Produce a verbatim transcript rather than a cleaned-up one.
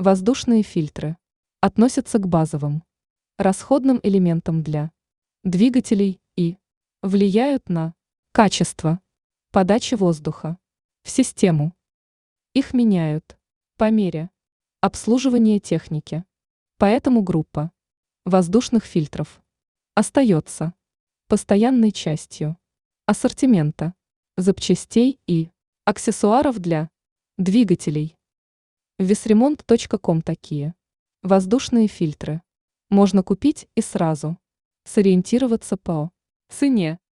Воздушные фильтры относятся к базовым расходным элементам для двигателей и влияют на качество подачи воздуха в систему. Их меняют по мере обслуживания техники. Поэтому группа воздушных фильтров остается постоянной частью ассортимента запчастей и аксессуаров для двигателей. весремонт точка ком такие воздушные фильтры можно купить и сразу сориентироваться по цене.